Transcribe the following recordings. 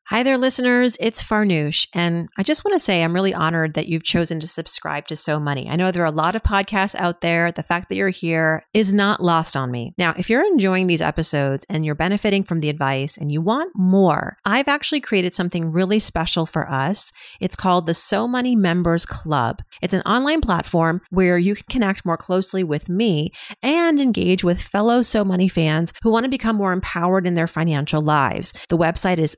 Hi there, listeners. It's Farnoosh, and I just want to say I'm really honored that you've chosen to subscribe to So Money. I know there are a lot of podcasts out there. The fact that you're here is not lost on me. Now, if you're enjoying these episodes and you're benefiting from the advice and you want more, I've actually created something really special for us. It's called the So Money Members Club. It's an online platform where you can connect more closely with me and engage with fellow So Money fans who want to become more empowered in their financial lives. The website is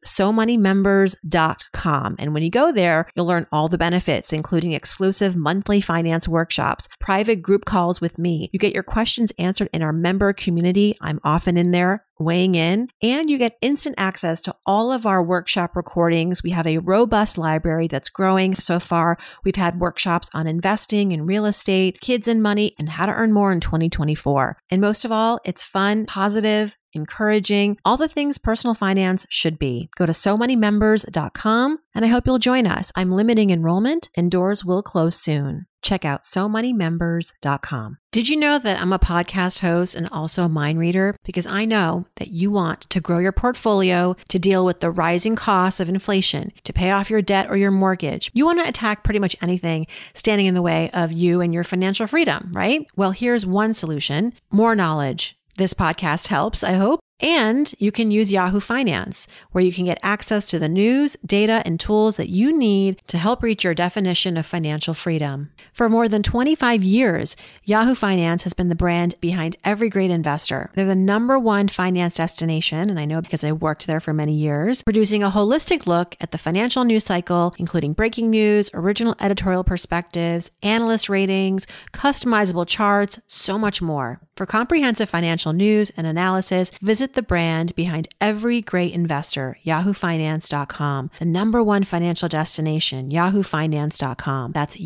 SoMoneyMembers.com. And when you go there, you'll learn all the benefits, including exclusive monthly finance workshops, private group calls with me. You get your questions answered in our member community. I'm often in there weighing in, and you get instant access to all of our workshop recordings. We have a robust library that's growing. So far, we've had workshops on investing in real estate, kids and money, and how to earn more in 2024. And most of all, it's fun, positive, encouraging, all the things personal finance should be. Go to SoMoneyMembers.com, and I hope you'll join us. I'm limiting enrollment, and doors will close soon. Check out SoMoneyMembers.com. Did you know that I'm a podcast host and also a mind reader? Because I know that you want to grow your portfolio, to deal with the rising costs of inflation, to pay off your debt or your mortgage. You want to attack pretty much anything standing in the way of you and your financial freedom, right? Well, here's one solution: more knowledge. This podcast helps, I hope. And you can use Yahoo Finance, where you can get access to the news, data, and tools that you need to help reach your definition of financial freedom. For more than 25 years, Yahoo Finance has been the brand behind every great investor. They're the #1 finance destination, and I know because I worked there for many years, producing a holistic look at the financial news cycle, including breaking news, original editorial perspectives, analyst ratings, customizable charts, so much more. For comprehensive financial news and analysis, visit the brand behind every great investor, yahoofinance.com, the #1 financial destination, yahoofinance.com. That's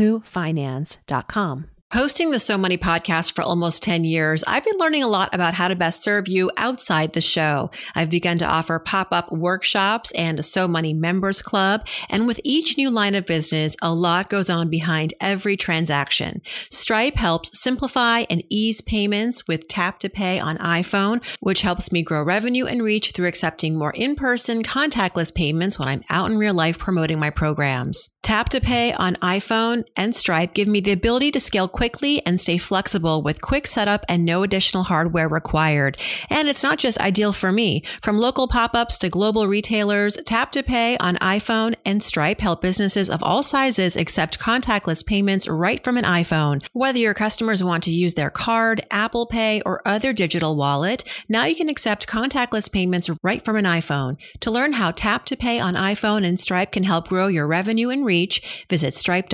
yahoofinance.com. Hosting the So Money podcast for almost 10 years, I've been learning a lot about how to best serve you outside the show. I've begun to offer pop-up workshops and a So Money Members Club. And with each new line of business, a lot goes on behind every transaction. Stripe helps simplify and ease payments with Tap to Pay on iPhone, which helps me grow revenue and reach through accepting more in-person contactless payments when I'm out in real life promoting my programs. Tap to Pay on iPhone and Stripe give me the ability to scale quickly and stay flexible with quick setup and no additional hardware required. And it's not just ideal for me. From local pop-ups to global retailers, Tap to Pay on iPhone and Stripe help businesses of all sizes accept contactless payments right from an iPhone. Whether your customers want to use their card, Apple Pay, or other digital wallet, now you can accept contactless payments right from an iPhone. To learn how Tap to Pay on iPhone and Stripe can help grow your revenue and reach, visit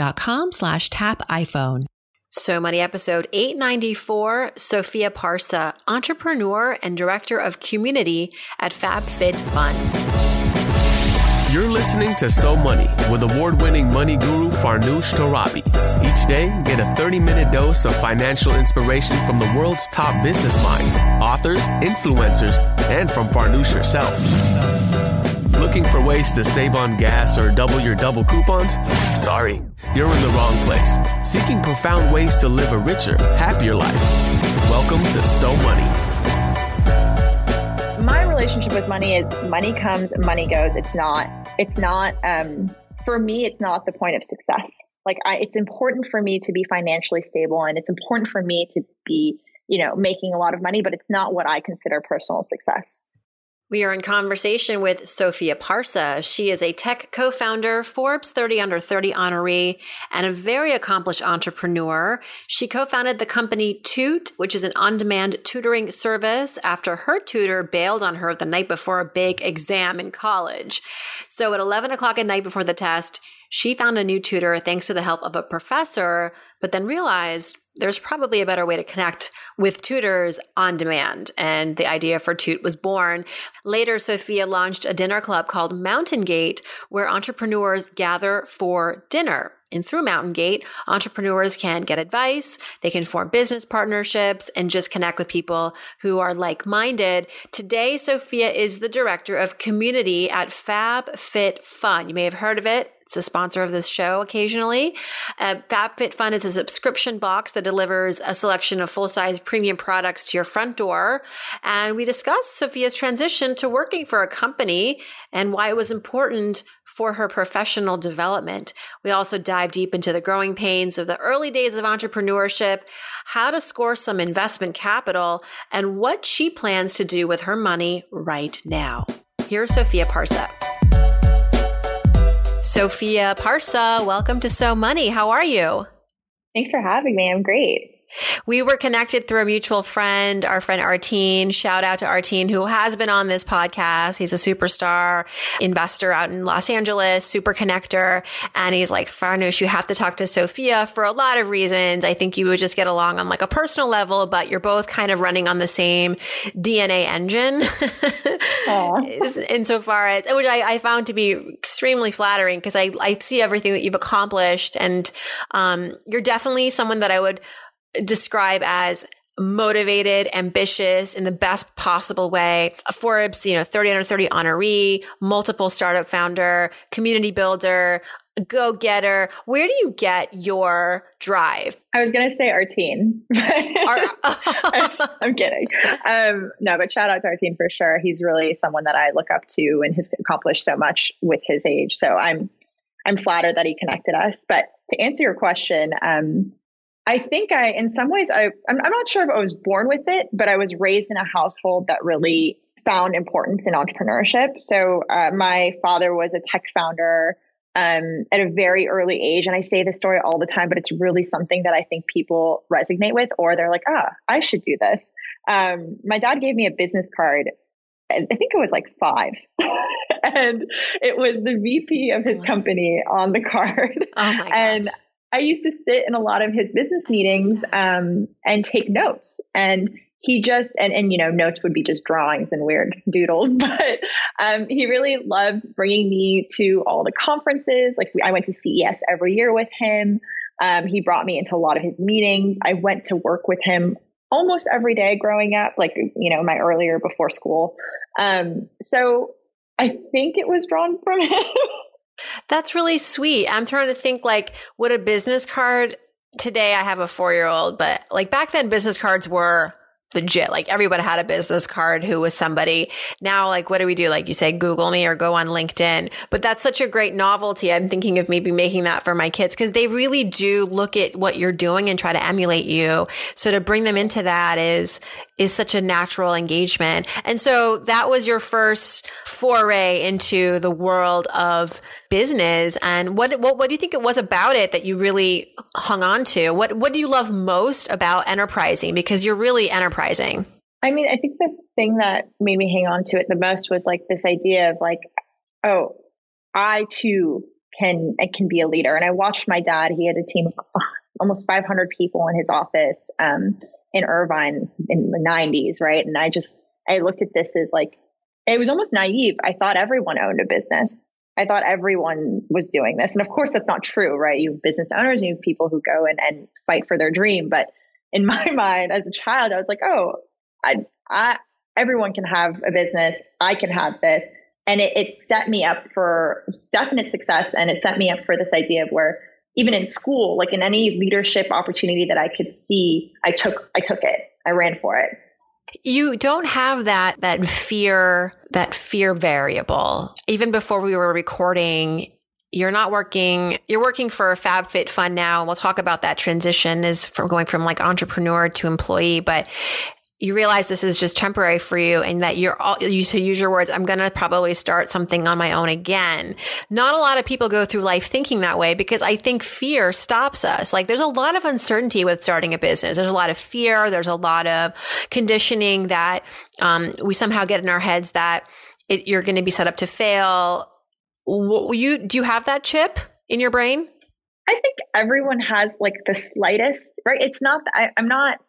stripe.com/tapiphone. So Money episode 894, Sophia Parsa, entrepreneur and director of community at FabFitFun. You're listening to So Money with award-winning money guru Farnoosh Torabi. Each day, get a 30-minute dose of financial inspiration from the world's top business minds, authors, influencers, and from Farnoosh herself. Looking for ways to save on gas or double your double coupons? Sorry, you're in the wrong place. Seeking profound ways to live a richer, happier life. Welcome to So Money. My relationship with money is money comes, money goes. It's not, for me, it's not the point of success. It's important for me to be financially stable, and it's important for me to be, making a lot of money, but it's not what I consider personal success. We are in conversation with Sophia Parsa. She is a tech co-founder, Forbes 30 Under 30 honoree, and a very accomplished entrepreneur. She co-founded the company Toot, which is an on-demand tutoring service after her tutor bailed on her the night before a big exam in college. So at 11 o'clock at night before the test, she found a new tutor thanks to the help of a professor, but then realized there's probably a better way to connect with tutors on demand. And the idea for Toot was born. Later, Sophia launched a dinner club called Mountain Gate, where entrepreneurs gather for dinner. And through Mountain Gate, entrepreneurs can get advice, they can form business partnerships, and just connect with people who are like-minded. Today, Sophia is the director of community at FabFitFun. You may have heard of it. It's a sponsor of this show occasionally. FabFitFun is a subscription box that delivers a selection of full-size premium products to your front door. And we discussed Sophia's transition to working for a company and why it was important for her professional development. We also dive deep into the growing pains of the early days of entrepreneurship, how to score some investment capital, and what she plans to do with her money right now. Here's Sophia Parsa. Sophia Parsa, welcome to So Money. How are you? Thanks for having me. I'm great. We were connected through a mutual friend, our friend Arteen. Shout out to Arteen, who has been on this podcast. He's a superstar investor out in Los Angeles, super connector. And he's like, Farnoosh, you have to talk to Sophia for a lot of reasons. I think you would just get along on like a personal level, but you're both kind of running on the same DNA engine. Insofar as, which I found to be extremely flattering because I see everything that you've accomplished. And you're definitely someone that I would describe as motivated, ambitious in the best possible way. A Forbes, 30 under 30 honoree, multiple startup founder, community builder, go-getter. Where do you get your drive? I was going to say Arteen. I'm kidding. No, but shout out to Arteen for sure. He's really someone that I look up to and has accomplished so much with his age. So I'm flattered that he connected us. But to answer your question, I think in some ways, I'm not sure if I was born with it, but I was raised in a household that really found importance in entrepreneurship. So my father was a tech founder at a very early age. And I say this story all the time, but it's really something that I think people resonate with, or they're like, I should do this. My dad gave me a business card. I think it was like 5. And it was the VP of his company on the card. Oh my gosh. And I used to sit in a lot of his business meetings and take notes. And he just, and notes would be just drawings and weird doodles. But he really loved bringing me to all the conferences. Like I went to CES every year with him. He brought me into a lot of his meetings. I went to work with him almost every day growing up, like, my earlier before school. So I think it was drawn from him. That's really sweet. I'm trying to think like what a business card today. I have a 4-year-old, but like back then business cards were legit. Like everybody had a business card who was somebody. Now, like, what do we do? Like you say, Google me or go on LinkedIn. But that's such a great novelty. I'm thinking of maybe making that for my kids because they really do look at what you're doing and try to emulate you. So to bring them into that is such a natural engagement. And so that was your first foray into the world of business. And what do you think it was about it that you really hung on to? What do you love most about enterprising? Because you're really enterprising. I mean, I think the thing that made me hang on to it the most was like this idea of like, oh, I too can be a leader. And I watched my dad. He had a team of almost 500 people in his office in Irvine in the 90s, right? And I looked at this as like, it was almost naive. I thought everyone owned a business. I thought everyone was doing this. And of course, that's not true, right? You have business owners, and you have people who go and fight for their dream. But in my mind, as a child, I was like, oh, everyone can have a business. I can have this. And it set me up for definite success. And it set me up for this idea of where even in school, like in any leadership opportunity that I could see, I took it. I ran for it. You don't have that fear variable. Even before we were recording, you're working for FabFitFun now. And we'll talk about that transition is from going from like entrepreneur to employee, but you realize this is just temporary for you and that you to use your words, I'm going to probably start something on my own again. Not a lot of people go through life thinking that way because I think fear stops us. Like there's a lot of uncertainty with starting a business. There's a lot of fear. There's a lot of conditioning that we somehow get in our heads that you're going to be set up to fail. Do you have that chip in your brain? I think everyone has like the slightest, right? It's not, I'm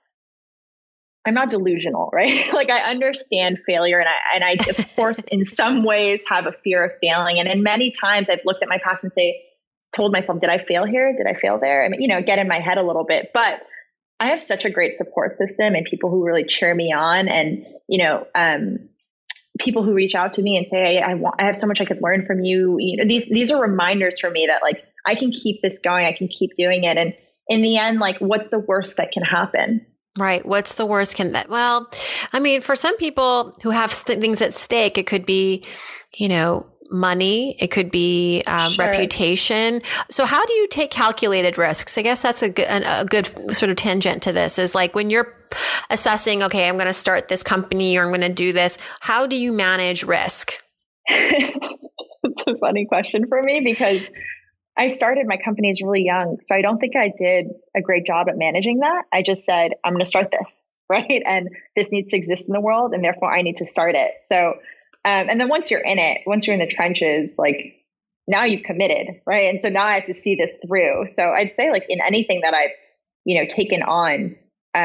not delusional, right? Like I understand failure and I of course in some ways have a fear of failing. And in many times I've looked at my past and told myself, did I fail here? Did I fail there? I mean, get in my head a little bit, but I have such a great support system and people who really cheer me on. And, people who reach out to me and say, I have so much I could learn from you. You know, these are reminders for me that like, I can keep this going. I can keep doing it. And in the end, like, what's the worst that can happen? Right. What's the worst well, I mean, for some people who have things at stake, it could be, money. It could be reputation. So how do you take calculated risks? I guess that's a good sort of tangent to this is like when you're assessing, okay, I'm going to start this company or I'm going to do this. How do you manage risk? It's a funny question for me because I started my companies really young. So I don't think I did a great job at managing that. I just said, I'm going to start this, right? And this needs to exist in the world and therefore I need to start it. So and then once you're in it, once you're in the trenches, like now you've committed, right? And so now I have to see this through. So I'd say like in anything that I've, taken on,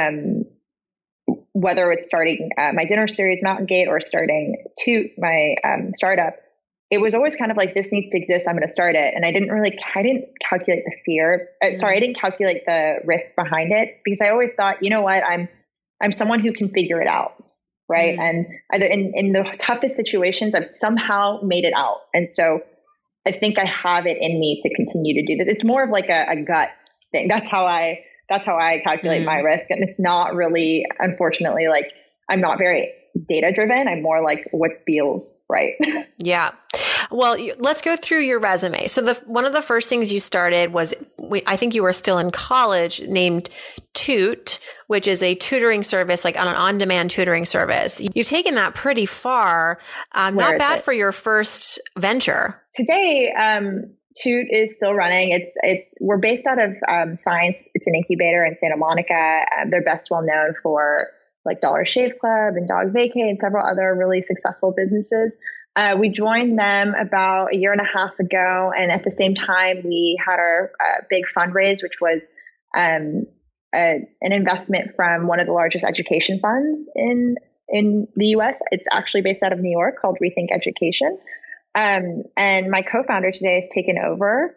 whether it's starting my dinner series, Mountain Gate, or starting my startup, it was always kind of like, this needs to exist. I'm going to start it. And I didn't calculate the fear. I didn't calculate the risk behind it because I always thought, you know what, I'm someone who can figure it out. Right. And either in the toughest situations, I've somehow made it out. And so I think I have it in me to continue to do this. It's more of like a gut thing. That's how I calculate my risk. And it's not really, unfortunately, like I'm not very data driven. I'm more like what feels right. Yeah. Well, let's go through your resume. So one of the first things you started was, I think you were still in college, named Toot, which is a tutoring service, like an on-demand tutoring service. You've taken that pretty far. Not bad for your first venture. Today, Toot is still running. We're based out of Science. It's an incubator in Santa Monica. They're best well known for like Dollar Shave Club and Dog Vacay and several other really successful businesses. We joined them about a year and a half ago. And at the same time, we had our big fundraise, which was an investment from one of the largest education funds in the US. It's actually based out of New York, called Rethink Education. And my co-founder today has taken over.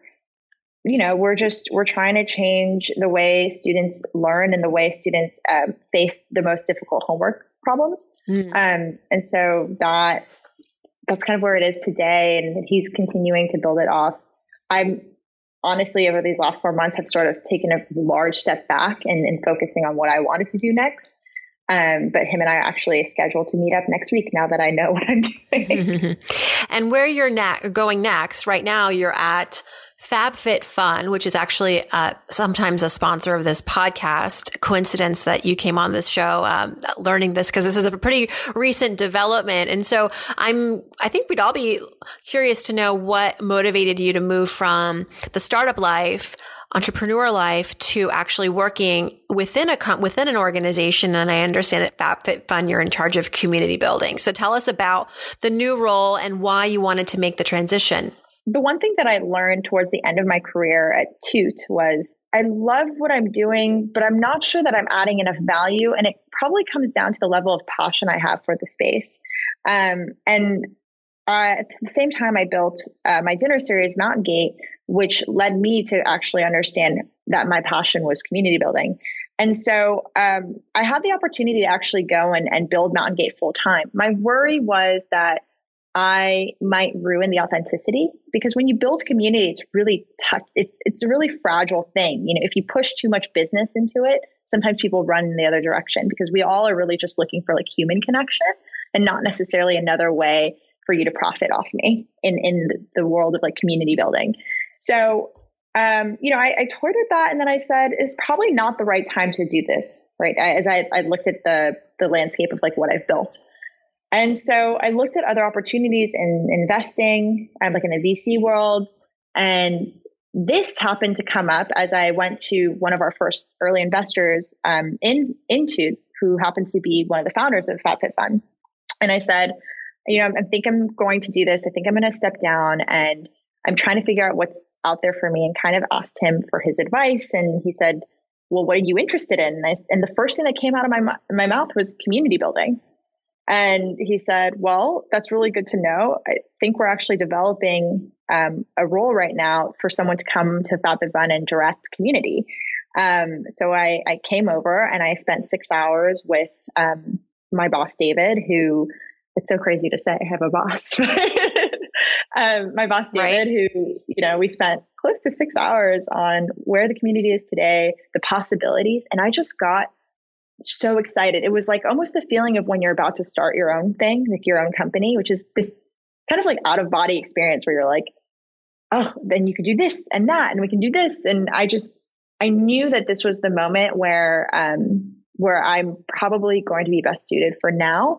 We're trying to change the way students learn and the way students face the most difficult homework problems. And so that's kind of where it is today. And he's continuing to build it off. I'm honestly, over these last 4 months, have sort of taken a large step back and focusing on what I wanted to do next. But him and I are actually scheduled to meet up next week now that I know what I'm doing. And where you're going next, right now you're at FabFitFun, which is actually sometimes a sponsor of this podcast. Coincidence that you came on this show, learning this because this is a pretty recent development. And so I think we'd all be curious to know what motivated you to move from the startup life, entrepreneur life, to actually working within an organization. And I understand at FabFitFun, you're in charge of community building. So tell us about the new role and why you wanted to make the transition. The one thing that I learned towards the end of my career at Toot was I love what I'm doing, but I'm not sure that I'm adding enough value. And it probably comes down to the level of passion I have for the space. At the same time, I built my dinner series, Mountain Gate, which led me to actually understand that my passion was community building. And so I had the opportunity to actually go and build Mountain Gate full time. My worry was that I might ruin the authenticity because when you build community, it's really tough. It's a really fragile thing. If you push too much business into it, sometimes people run in the other direction because we all are really just looking for like human connection and not necessarily another way for you to profit off me in the world of like community building. So, I toyed with that and then I said, it's probably not the right time to do this, right? As I looked at the landscape of like what I've built. And so I looked at other opportunities in investing, like in the VC world. And this happened to come up as I went to one of our first early investors into who happens to be one of the founders of FabFitFun. And I said, I think I'm going to do this. I think I'm going to step down and I'm trying to figure out what's out there for me, and kind of asked him for his advice. And he said, well, what are you interested in? And the first thing that came out of my mouth was community building. And he said, well, that's really good to know. I think we're actually developing a role right now for someone to come to FabFitFun and direct community. So I came over and I spent 6 hours with my boss, David, who it's so crazy to say I have a boss. My boss, David, who, we spent close to 6 hours on where the community is today, the possibilities. And I just got so excited. It was like almost the feeling of when you're about to start your own thing, like your own company, which is this kind of like out of body experience where you're like, oh, then you could do this and that, and we can do this. And I knew that this was the moment where I'm probably going to be best suited for now.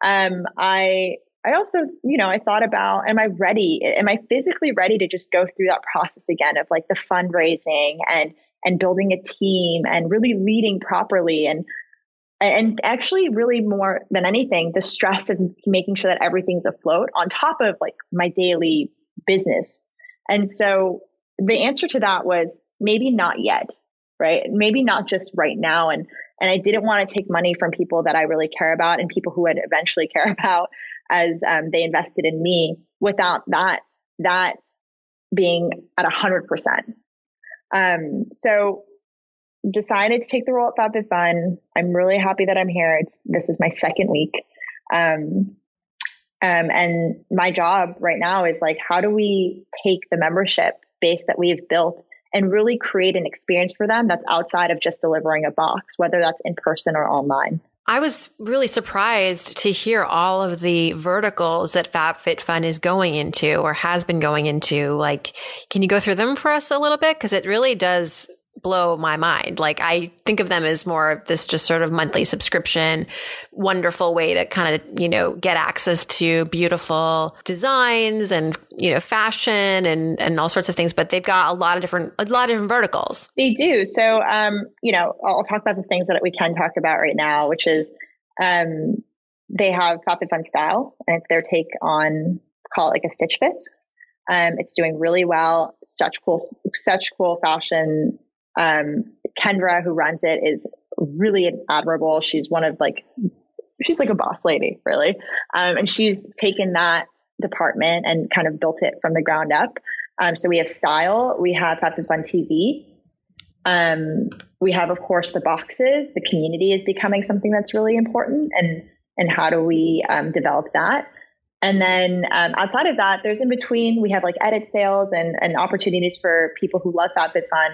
I also, I thought about, am I physically ready to just go through that process again of like the fundraising and building a team and really leading properly and actually really more than anything, the stress of making sure that everything's afloat on top of like my daily business. And so the answer to that was maybe not yet, right? Maybe not just right now. And I didn't want to take money from people that I really care about and people who would eventually care about as they invested in me without that being at 100%. So decided to take the role at FabFitFun. I'm really happy that I'm here. This is my second week. And my job right now is like, how do we take the membership base that we've built and really create an experience for them that's outside of just delivering a box, whether that's in person or online. I was really surprised to hear all of the verticals that FabFitFun is going into or has been going into. Like, can you go through them for us a little bit? Because it really does blow my mind. Like, I think of them as more of this just sort of monthly subscription, wonderful way to kind of, get access to beautiful designs and, fashion and all sorts of things. But they've got a lot of different verticals. They do. So, I'll talk about the things that we can talk about right now, which is, they have FabFitFun Style, and it's their take on, call it like a Stitch Fit. It's doing really well. Such cool fashion. Kendra, who runs it, is really admirable. She's she's like a boss lady, really. And she's taken that department and kind of built it from the ground up. So we have Style, we have FabFitFun TV. We have, of course, the boxes. The community is becoming something that's really important. And how do we develop that? And then outside of that, there's in between, we have like edit sales and opportunities for people who love FabFitFun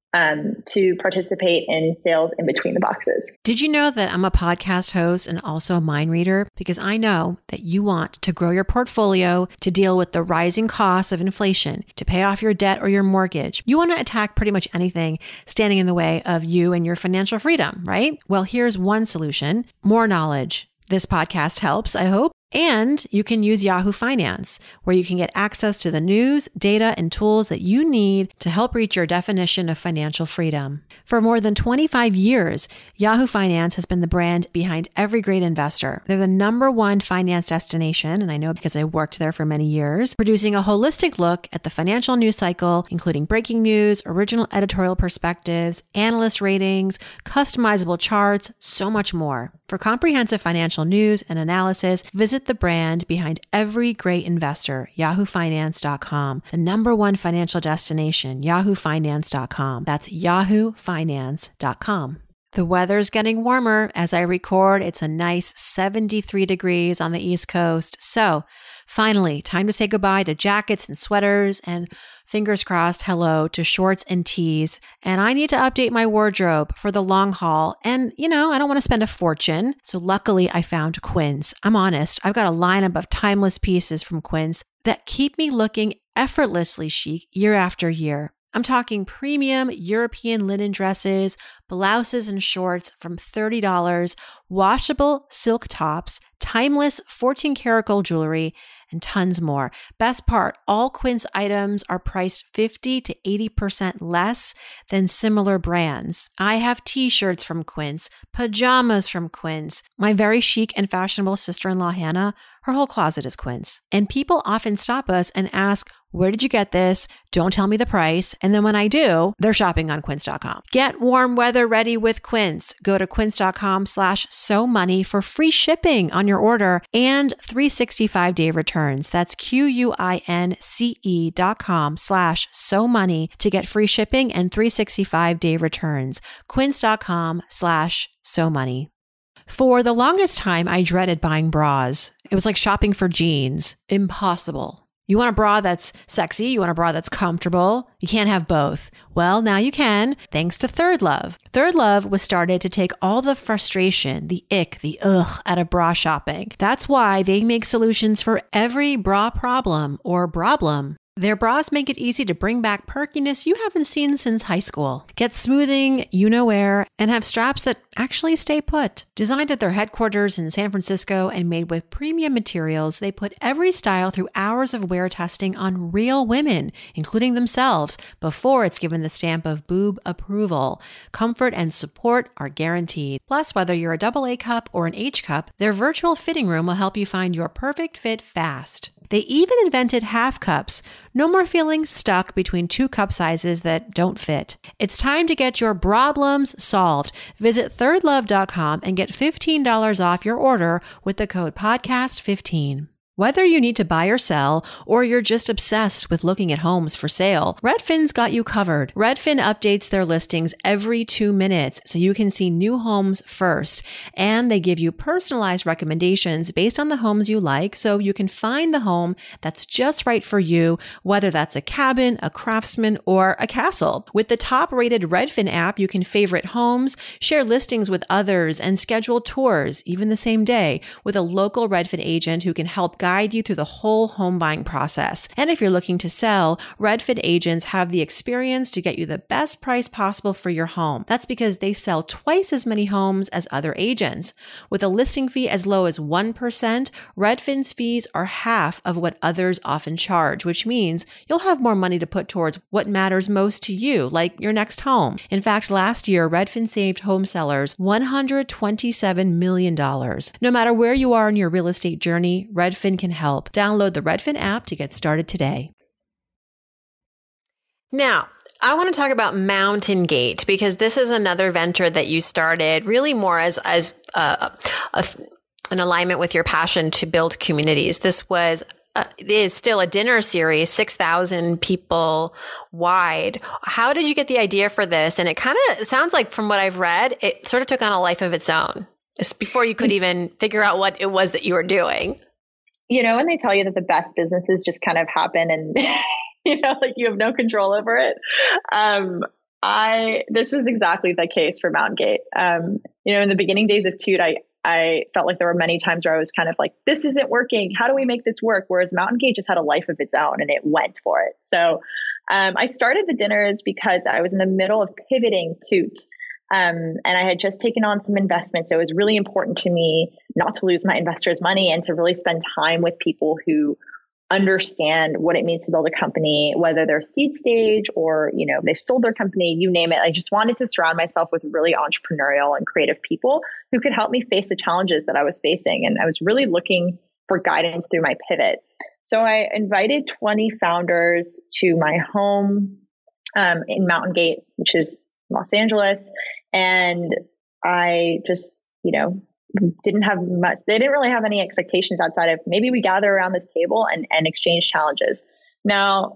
to participate in sales in between the boxes. Did you know that I'm a podcast host and also a mind reader? Because I know that you want to grow your portfolio, to deal with the rising costs of inflation, to pay off your debt or your mortgage. You want to attack pretty much anything standing in the way of you and your financial freedom, right? Well, here's one solution: more knowledge. This podcast helps, I hope. And you can use Yahoo Finance, where you can get access to the news, data, and tools that you need to help reach your definition of financial freedom. For more than 25 years, Yahoo Finance has been the brand behind every great investor. They're the #1 finance destination, and I know because I worked there for many years, producing a holistic look at the financial news cycle, including breaking news, original editorial perspectives, analyst ratings, customizable charts, so much more. For comprehensive financial news and analysis, visit the brand behind every great investor, yahoofinance.com, the #1 financial destination, yahoofinance.com. That's yahoofinance.com. The weather's getting warmer. As I record, it's a nice 73 degrees on the East Coast. So finally, time to say goodbye to jackets and sweaters and, fingers crossed, hello to shorts and tees. And I need to update my wardrobe for the long haul. And, I don't want to spend a fortune. So luckily I found Quince. I'm honest. I've got a lineup of timeless pieces from Quince that keep me looking effortlessly chic year after year. I'm talking premium European linen dresses, blouses and shorts from $30, washable silk tops, timeless 14-karat gold jewelry, and tons more. Best part, all Quince items are priced 50 to 80% less than similar brands. I have t-shirts from Quince, pajamas from Quince. My very chic and fashionable sister-in-law, Hannah, her whole closet is Quince. And people often stop us and ask, where did you get this? Don't tell me the price. And then when I do, they're shopping on quince.com. Get warm weather ready with Quince. Go to quince.com/SoMoney for free shipping on your order and 365-day returns. That's QUINCE.com/SoMoney to get free shipping and 365-day returns. Quince.com/SoMoney. For the longest time, I dreaded buying bras. It was like shopping for jeans. Impossible. You want a bra that's sexy. You want a bra that's comfortable. You can't have both. Well, now you can, thanks to Third Love. Third Love was started to take all the frustration, the ick, the ugh out of bra shopping. That's why they make solutions for every bra problem or problem. Their bras make it easy to bring back perkiness you haven't seen since high school. Get smoothing, you-know-where, and have straps that actually stay put. Designed at their headquarters in San Francisco and made with premium materials, they put every style through hours of wear testing on real women, including themselves, before it's given the stamp of boob approval. Comfort and support are guaranteed. Plus, whether you're a AA cup or an H cup, their virtual fitting room will help you find your perfect fit fast. They even invented half cups. No more feeling stuck between two cup sizes that don't fit. It's time to get your problems solved. Visit thirdlove.com and get $15 off your order with the code podcast15. Whether you need to buy or sell, or you're just obsessed with looking at homes for sale, Redfin's got you covered. Redfin updates their listings every 2 minutes so you can see new homes first. And they give you personalized recommendations based on the homes you like so you can find the home that's just right for you, whether that's a cabin, a craftsman, or a castle. With the top-rated Redfin app, you can favorite homes, share listings with others, and schedule tours, even the same day, with a local Redfin agent who can help guide you through the whole home buying process. And if you're looking to sell, Redfin agents have the experience to get you the best price possible for your home. That's because they sell twice as many homes as other agents. With a listing fee as low as 1%, Redfin's fees are half of what others often charge, which means you'll have more money to put towards what matters most to you, like your next home. In fact, last year, Redfin saved home sellers $127 million. No matter where you are in your real estate journey, Redfin can help. Download the Redfin app to get started today. Now, I want to talk about Mountain Gate because this is another venture that you started really more as an alignment with your passion to build communities. This was it is still a dinner series, 6,000 people wide. How did you get the idea for this? And it kind of sounds like, from what I've read, it sort of took on a life of its own just before you could even figure out what it was that you were doing. You know, when they tell you that the best businesses just kind of happen and, you know, like you have no control over it. This was exactly the case for Mountain Gate. You know, in the beginning days of Toot, I felt like there were many times where I was kind of like, this isn't working. How do we make this work? Whereas Mountain Gate just had a life of its own and it went for it. So I started the dinners because I was in the middle of pivoting Toot. And I had just taken on some investments. So it was really important to me not to lose my investors' money and to really spend time with people who understand what it means to build a company, whether they're seed stage or, you know, they've sold their company, you name it. I just wanted to surround myself with really entrepreneurial and creative people who could help me face the challenges that I was facing. And I was really looking for guidance through my pivot. So I invited 20 founders to my home in Mountain Gate, which is Los Angeles. And I just, you know, didn't have much, they didn't really have any expectations outside of maybe we gather around this table and exchange challenges. Now,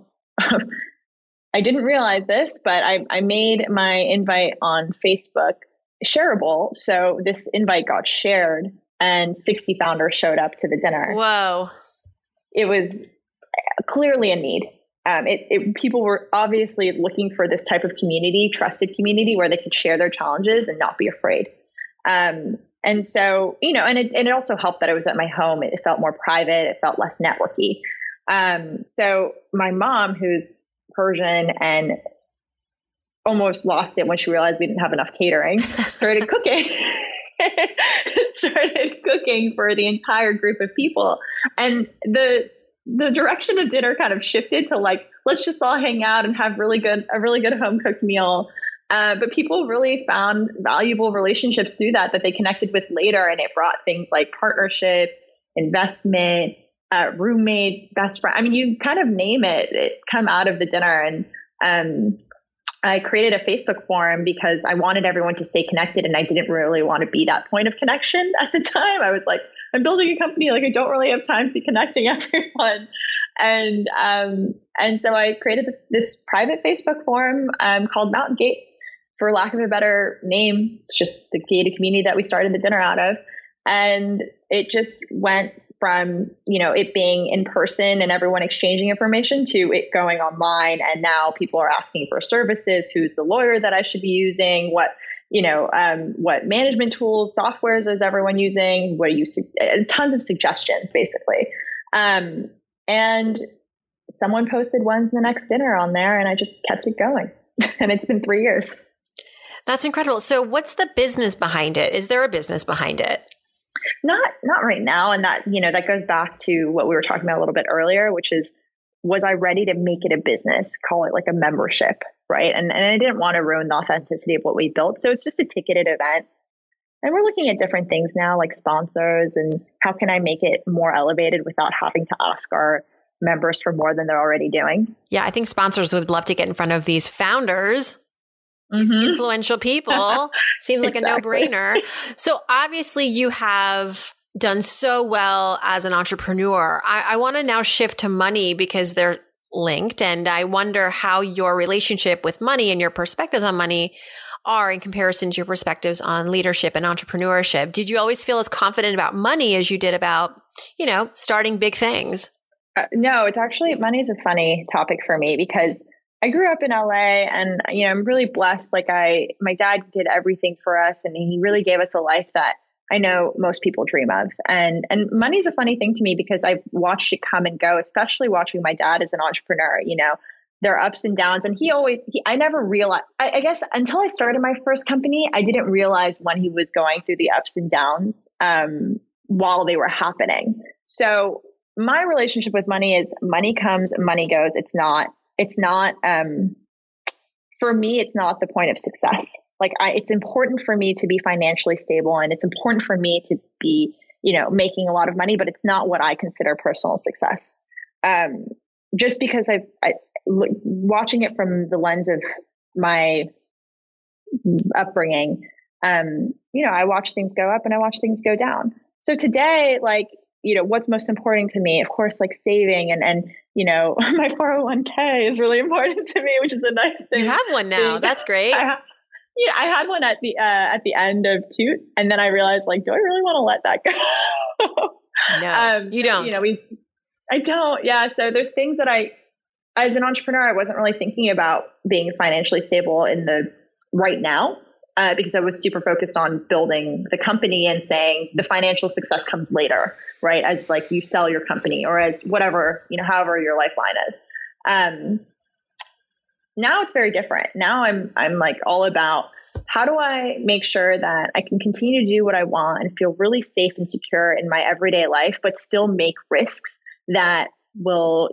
I didn't realize this, but I made my invite on Facebook shareable. So this invite got shared and 60 founders showed up to the dinner. Whoa. It was clearly a need. People were obviously looking for this type of community, trusted community where they could share their challenges and not be afraid. And so, you know, and it also helped that I was at my home. It felt more private. It felt less networky. So my mom, who's Persian and almost lost it when she realized we didn't have enough catering, started cooking. Started cooking for the entire group of people. And the direction of dinner kind of shifted to like, let's just all hang out and have a really good home cooked meal. But people really found valuable relationships through that they connected with later. And it brought things like partnerships, investment, roommates, best friend. I mean, you kind of name it, it come out of the dinner. And I created a Facebook forum because I wanted everyone to stay connected. And I didn't really want to be that point of connection at the time. I was like, I'm building a company. Like I don't really have time to be connecting everyone. And so I created this private Facebook forum called Mountain Gate. for lack of a better name, it's just the gated community that we started the dinner out of. And it just went from, it being in person and everyone exchanging information to it going online. And now people are asking for services. Who's the lawyer that I should be using? What management tools, softwares is everyone using? Tons of suggestions, basically. And someone posted when's the next dinner on there, and I just kept it going. And it's been 3 years. That's incredible. So what's the business behind it? Is there a business behind it? Not right now. And that, that goes back to what we were talking about a little bit earlier, which is, was I ready to make it a business, call it like a membership, right? And I didn't want to ruin the authenticity of what we built. So it's just a ticketed event. And we're looking at different things now, like sponsors, and how can I make it more elevated without having to ask our members for more than they're already doing. Yeah, I think sponsors would love to get in front of these founders, these influential people. Seems like exactly. A no-brainer. So obviously you have done so well as an entrepreneur. I want to now shift to money because they're linked. And I wonder how your relationship with money and your perspectives on money are in comparison to your perspectives on leadership and entrepreneurship. Did you always feel as confident about money as you did about, starting big things? No, it's actually, money's a funny topic for me because I grew up in LA and, I'm really blessed. Like my dad did everything for us and he really gave us a life that I know most people dream of. And money's a funny thing to me because I've watched it come and go, especially watching my dad as an entrepreneur. There are ups and downs, and I never realized, I guess until I started my first company, I didn't realize when he was going through the ups and downs while they were happening. So my relationship with money is money comes, money goes. It's not, for me, it's not the point of success. Like it's important for me to be financially stable, and it's important for me to be, making a lot of money, but it's not what I consider personal success. Just because watching it from the lens of my upbringing, I watch things go up and I watch things go down. So today, what's most important to me, of course, like saving and my 401k is really important to me, which is a nice thing. You have one now. That's great. I had one at the end of Toot, and then I realized, do I really want to let that go? No, you don't. I don't. Yeah. So there's things that as an entrepreneur, I wasn't really thinking about being financially stable in the right now. Because I was super focused on building the company and saying the financial success comes later, right? As you sell your company or as whatever, however your lifeline is. Now it's very different. Now I'm all about how do I make sure that I can continue to do what I want and feel really safe and secure in my everyday life, but still make risks that will,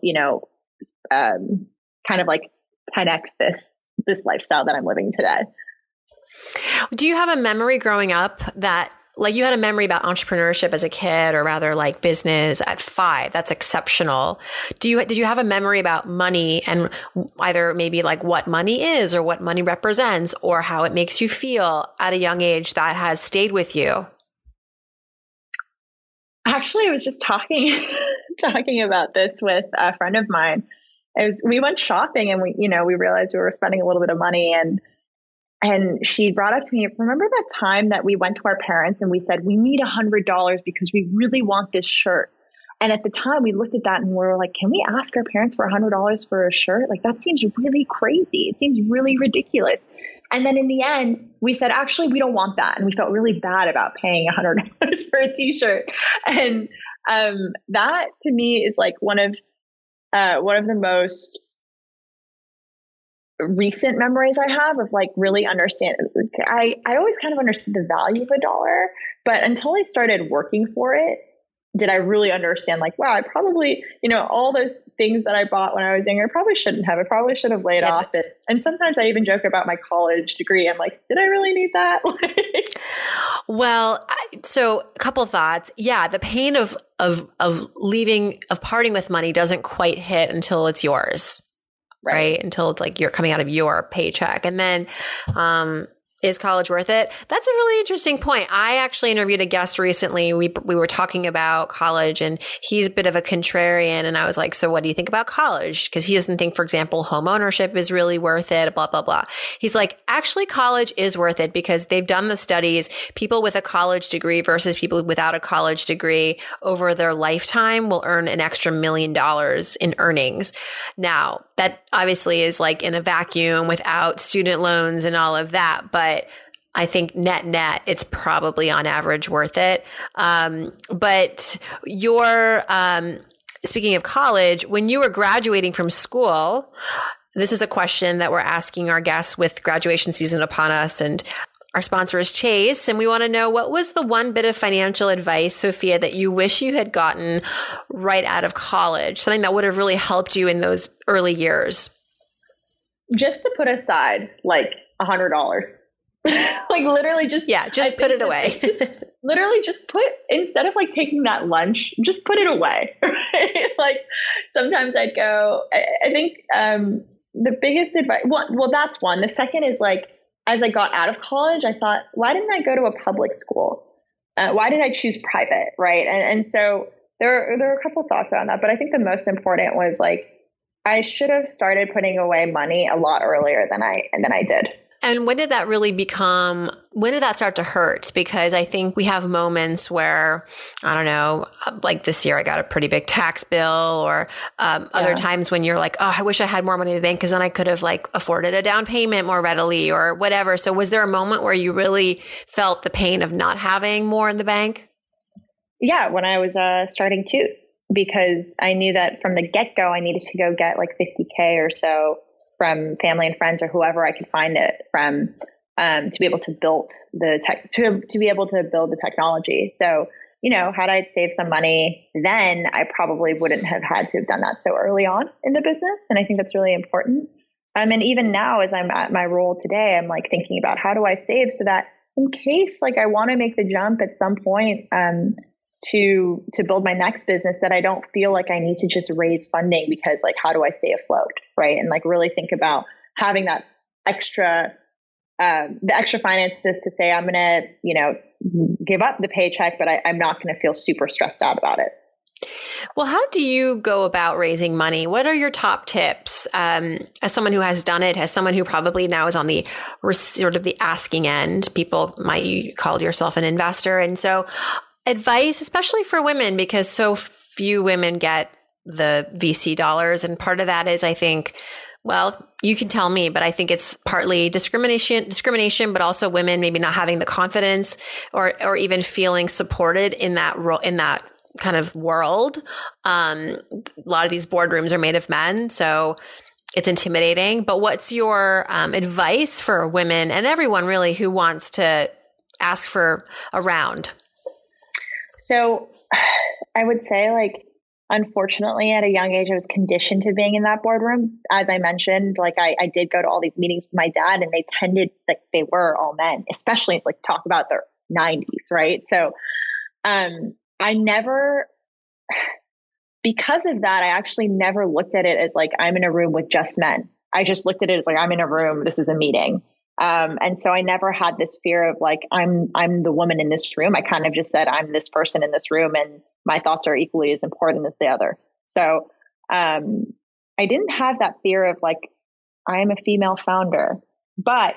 kind of 10x this lifestyle that I'm living today. Do you have a memory growing up that you had a memory about entrepreneurship as a kid, or rather business at 5? That's exceptional. Did you have a memory about money and either maybe what money is or what money represents or how it makes you feel at a young age that has stayed with you? Actually, I was just talking about this with a friend of mine. We went shopping and we realized we were spending a little bit of money, and she brought up to me, remember that time that we went to our parents and we said, we need $100 because we really want this shirt. And at the time we looked at that and we were like, can we ask our parents for $100 for a shirt? That seems really crazy. It seems really ridiculous. And then in the end, we said, actually, we don't want that. And we felt really bad about paying $100 for a t-shirt. And that to me is one of the most recent memories I have of really understand. I always kind of understood the value of $1, but until I started working for it, did I really understand wow, I probably, all those things that I bought when I was younger, I probably shouldn't have. I probably should have laid off it. And sometimes I even joke about my college degree. I'm like, did I really need that? Well, so a couple thoughts. Yeah, the pain of parting with money doesn't quite hit until it's yours. Right. Until it's you're coming out of your paycheck. And then, Is college worth it? That's a really interesting point. I actually interviewed a guest recently. We were talking about college, and he's a bit of a contrarian. And I was like, so what do you think about college? Because he doesn't think, for example, home ownership is really worth it, blah, blah, blah. He's like, actually, college is worth it because they've done the studies. People with a college degree versus people without a college degree over their lifetime will earn an extra $1 million in earnings. Now, that obviously is like in a vacuum without student loans and all of that. But I think net, it's probably on average worth it. But speaking of college, when you were graduating from school, this is a question that we're asking our guests with graduation season upon us. And our sponsor is Chase. And we want to know, what was the one bit of financial advice, Sophia, that you wish you had gotten right out of college? Something that would have really helped you in those early years? Just to put aside like $100. Like literally just put it away. Literally just instead of like taking that lunch, just put it away. Right? Like sometimes I'd go, I think the biggest advice, well, that's one. The second is like, as I got out of college, I thought, why didn't I go to a public school? Why did I choose private? Right. And so there are a couple of thoughts on that, but I think the most important was like, I should have started putting away money a lot earlier than I did. And when did that start to hurt? Because I think we have moments where, I don't know, like this year I got a pretty big tax bill, or other times when you're like, oh, I wish I had more money in the bank because then I could have like afforded a down payment more readily or whatever. So was there a moment where you really felt the pain of not having more in the bank? Yeah, when I was starting to, because I knew that from the get-go, I needed to go get like $50K or so from family and friends or whoever I could find it from, to be able to build to be able to build the technology. So, had I saved some money then, I probably wouldn't have had to have done that so early on in the business. And I think that's really important. And even now, as I'm at my role today, I'm like thinking about how do I save so that in case like I want to make the jump at some point, to build my next business, that I don't feel like I need to just raise funding because like, how do I stay afloat? Right. And like really think about having that extra, the extra finances to say, I'm going to, give up the paycheck, but I'm not going to feel super stressed out about it. Well, how do you go about raising money? What are your top tips? As someone who has done it, as someone who probably now is on the sort of the asking end, you call yourself an investor. And so advice, especially for women, because so few women get the VC dollars. And part of that is, I think, well, you can tell me, but I think it's partly discrimination, but also women maybe not having the confidence or even feeling supported in that role, in that kind of world. A lot of these boardrooms are made of men, so it's intimidating. But what's your advice for women and everyone really who wants to ask for a round? So I would say, like, unfortunately, at a young age, I was conditioned to being in that boardroom. As I mentioned, like I did go to all these meetings with my dad, and they tended, like, they were all men, especially like talk about their 90s, right? So I never, because of that, I actually never looked at it as like I'm in a room with just men. I just looked at it as like I'm in a room, this is a meeting. And so I never had this fear of like, I'm the woman in this room. I kind of just said, I'm this person in this room, and my thoughts are equally as important as the other. So I didn't have that fear of like, I am a female founder. But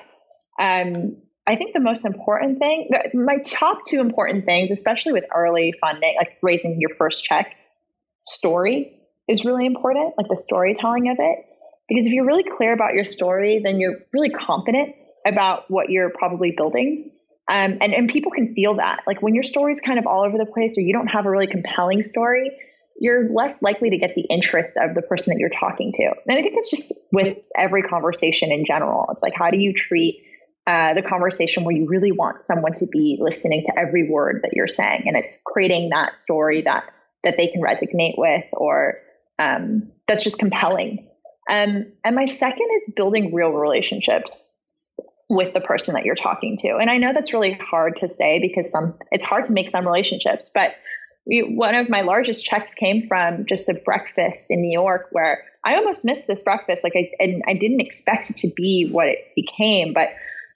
I think the most important thing, my top two important things, especially with early funding, like raising your first check, story is really important, like the storytelling of it. Because if you're really clear about your story, then you're really confident about what you're probably building. And people can feel that. Like when your story's kind of all over the place, or you don't have a really compelling story, you're less likely to get the interest of the person that you're talking to. And I think it's just with every conversation in general. It's like, how do you treat the conversation where you really want someone to be listening to every word that you're saying? And it's creating that story that they can resonate with, or that's just compelling. And my second is building real relationships with the person that you're talking to. And I know that's really hard to say because it's hard to make some relationships, but one of my largest checks came from just a breakfast in New York where I almost missed this breakfast. Like I didn't expect it to be what it became, but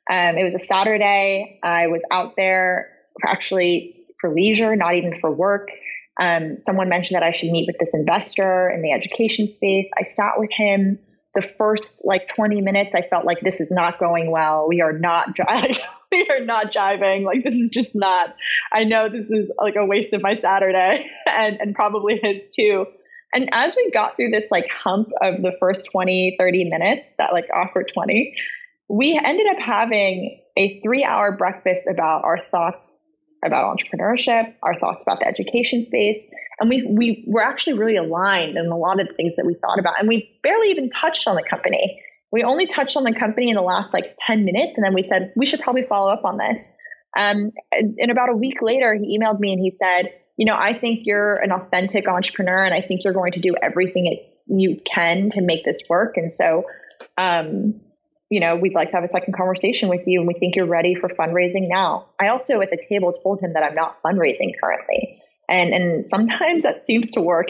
It was a Saturday. I was out there for leisure, not even for work. Someone mentioned that I should meet with this investor in the education space. I sat with him. The first 20 minutes, I felt like this is not going well. We are not we are not jiving. Like, this is just not, I know this is like a waste of my Saturday and probably his too. And as we got through this hump of the first 20, 30 minutes, that awkward 20, we ended up having a 3-hour breakfast about our thoughts about entrepreneurship, our thoughts about the education space. And we were actually really aligned in a lot of the things that we thought about. And we barely even touched on the company. We only touched on the company in the last 10 minutes. And then we said, we should probably follow up on this. And about a week later, he emailed me and he said, I think you're an authentic entrepreneur and I think you're going to do everything you can to make this work. And so, we'd like to have a second conversation with you and we think you're ready for fundraising now. I also at the table told him that I'm not fundraising currently. And sometimes that seems to work.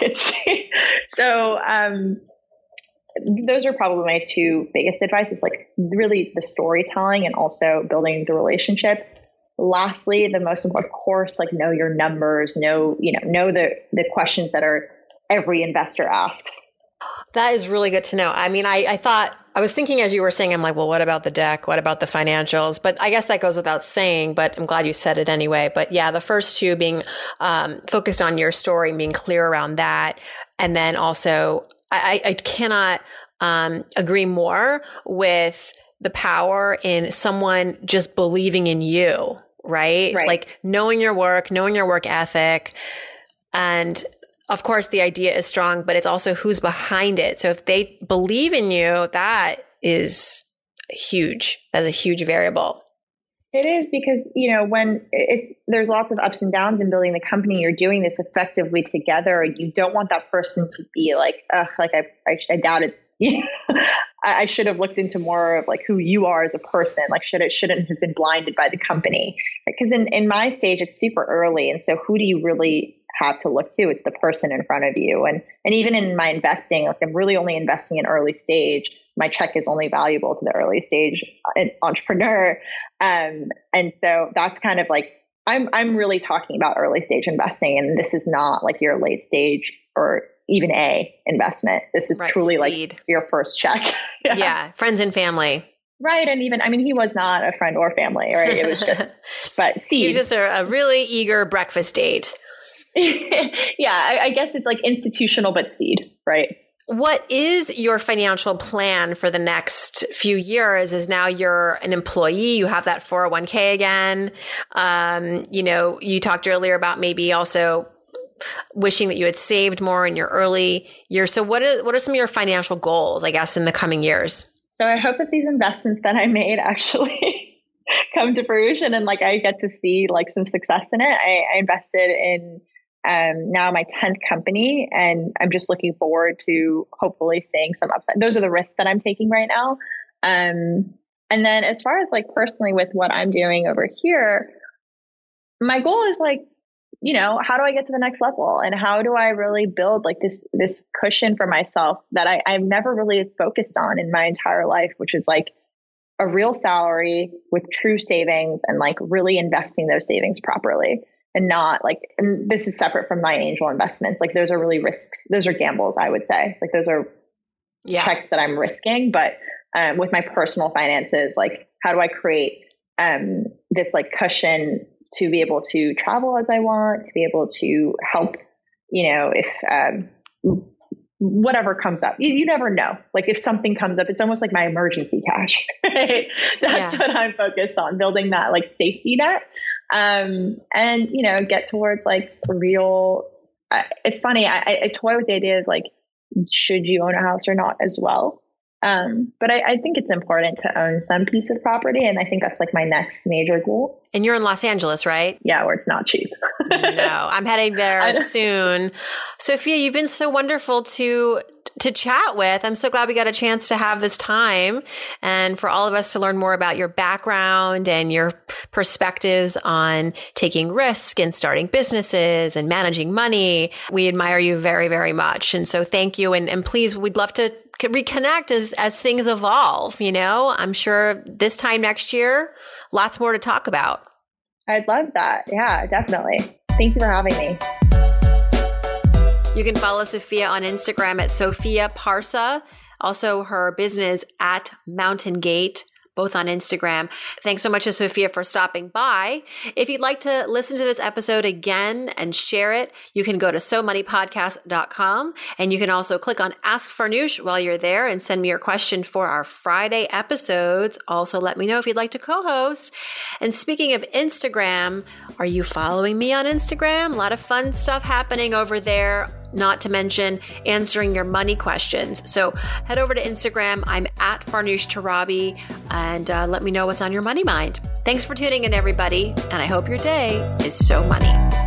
So those are probably my two biggest advices, really the storytelling and also building the relationship. Lastly, the most important, of course, know your numbers, know the questions that every investor asks. That is really good to know. I mean, I was thinking as you were saying, I'm like, well, what about the deck? What about the financials? But I guess that goes without saying, but I'm glad you said it anyway. But yeah, the first two being focused on your story and being clear around that. And then also, I cannot agree more with the power in someone just believing in you, right? Like knowing your work ethic. And of course, the idea is strong, but it's also who's behind it. So if they believe in you, that is huge. That's a huge variable. It is because, when there's lots of ups and downs in building the company, you're doing this effectively together. And you don't want that person to be I doubted. I should have looked into more of who you are as a person. Shouldn't have been blinded by the company. Because in my stage, it's super early. And so who do you really have to look to? It's the person in front of you. And even in my investing, I'm really only investing in early stage. My check is only valuable to the early stage entrepreneur. And so that's kind of I'm really talking about early stage investing. And this is not your late stage or even A investment. This is truly seed. Your first check. Yeah. Friends and family. Right. And even, he was not a friend or family, right? It was just, but seed. He was just a really eager breakfast date. Yeah. I guess it's institutional, but seed, right? What is your financial plan for the next few years? Is now you're an employee, you have that 401k again. You talked earlier about maybe also wishing that you had saved more in your early years. So what are some of your financial goals, I guess, in the coming years? So I hope that these investments that I made actually come to fruition and I get to see some success in it. I invested in now my 10th company, and I'm just looking forward to hopefully seeing some upside. Those are the risks that I'm taking right now. And then as far as personally with what I'm doing over here, my goal is how do I get to the next level, and how do I really build this cushion for myself that I've never really focused on in my entire life, which is a real salary with true savings and really investing those savings properly. And not and this is separate from my angel investments. Those are really risks. Those are gambles, I would say. Those are checks that I'm risking. But with my personal finances, how do I create this cushion to be able to travel as I want, to be able to help, if whatever comes up, you never know. If something comes up, it's almost like my emergency cash. Right? That's what I'm focused on, building that safety net. And, get towards real, it's funny. I toy with the idea is should you own a house or not as well? But I think it's important to own some piece of property. And I think that's my next major goal. And you're in Los Angeles, right? Yeah, where it's not cheap. No, I'm heading there soon. Sophia, you've been so wonderful to chat with. I'm so glad we got a chance to have this time and for all of us to learn more about your background and your perspectives on taking risk and starting businesses and managing money. We admire you very, very much. And so thank you. And please, we'd love to reconnect as things evolve. I'm sure this time next year, lots more to talk about. I'd love that. Yeah, definitely. Thank you for having me. You can follow Sophia on Instagram at Sophia Parsa. Also, her business at Mountain Gate, both on Instagram. Thanks so much to Sophia for stopping by. If you'd like to listen to this episode again and share it, you can go to SoMoneyPodcast.com, and you can also click on Ask Farnoosh while you're there and send me your question for our Friday episodes. Also, let me know if you'd like to co-host. And speaking of Instagram, are you following me on Instagram? A lot of fun stuff happening over there. Not to mention answering your money questions. So head over to Instagram. I'm at Farnoosh Torabi, and let me know what's on your money mind. Thanks for tuning in, everybody, and I hope your day is so money.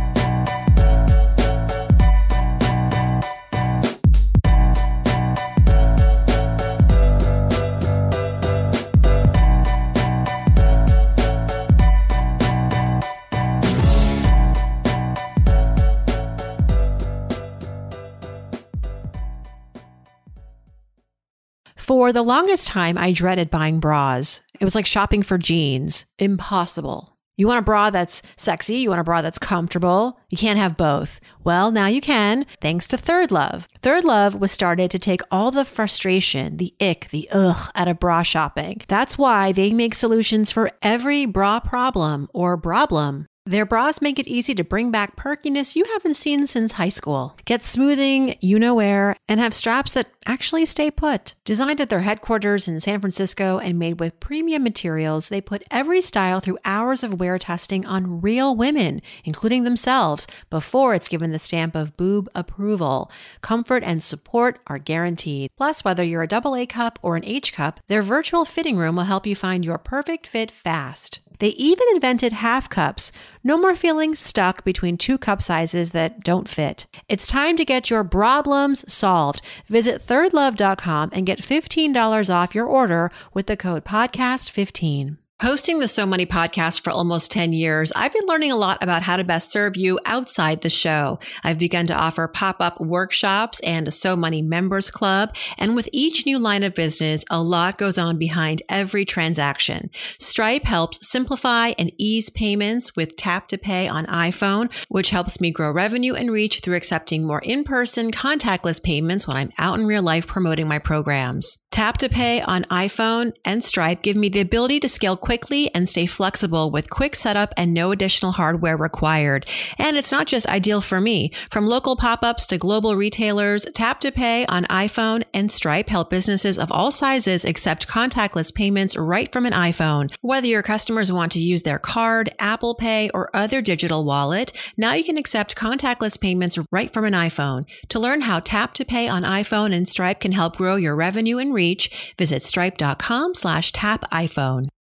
For the longest time, I dreaded buying bras. It was like shopping for jeans. Impossible. You want a bra that's sexy. You want a bra that's comfortable. You can't have both. Well, now you can, thanks to Third Love. Third Love was started to take all the frustration, the ick, the ugh out of bra shopping. That's why they make solutions for every bra problem or problem. Their bras make it easy to bring back perkiness you haven't seen since high school. Get smoothing, you-know-where, and have straps that actually stay put. Designed at their headquarters in San Francisco and made with premium materials, they put every style through hours of wear testing on real women, including themselves, before it's given the stamp of boob approval. Comfort and support are guaranteed. Plus, whether you're a AA cup or an H cup, their virtual fitting room will help you find your perfect fit fast. They even invented half cups. No more feeling stuck between two cup sizes that don't fit. It's time to get your problems solved. Visit thirdlove.com and get $15 off your order with the code podcast15. Hosting the So Money podcast for almost 10 years, I've been learning a lot about how to best serve you outside the show. I've begun to offer pop-up workshops and a So Money members club. And with each new line of business, a lot goes on behind every transaction. Stripe helps simplify and ease payments with Tap to Pay on iPhone, which helps me grow revenue and reach through accepting more in-person contactless payments when I'm out in real life promoting my programs. Tap to Pay on iPhone and Stripe give me the ability to scale quickly and stay flexible with quick setup and no additional hardware required. And it's not just ideal for me. From local pop-ups to global retailers, Tap to Pay on iPhone and Stripe help businesses of all sizes accept contactless payments right from an iPhone. Whether your customers want to use their card, Apple Pay, or other digital wallet, now you can accept contactless payments right from an iPhone. To learn how Tap to Pay on iPhone and Stripe can help grow your revenue and reach, visit stripe.com/tapiphone.